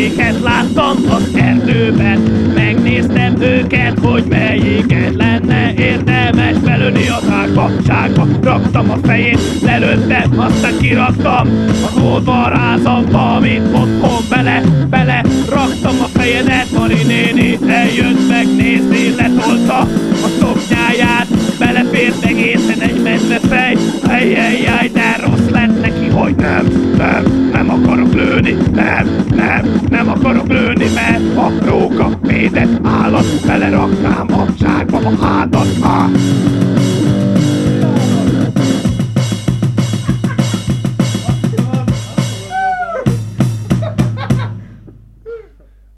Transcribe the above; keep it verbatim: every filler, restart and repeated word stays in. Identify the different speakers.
Speaker 1: melyiket láttam az erdőben. Megnéztem őket, hogy melyiket lenne érdemes belőni az ágba, ságba. Raktam a fejét, lelőttem, aztán kiraktam az udvarházamba, amit otthon bele, bele raktam a fejedet. Mari néni eljött megnézni, letolta a szoknyáját, belefért egészen egy medvefej. Ajjajjaj, de rossz lett neki, hogy nem, nem, nem akarok lőni, nem, nem, nem akarok lőni, mert a róka védett állat, beleraknám a zsákba a hádat. Ah.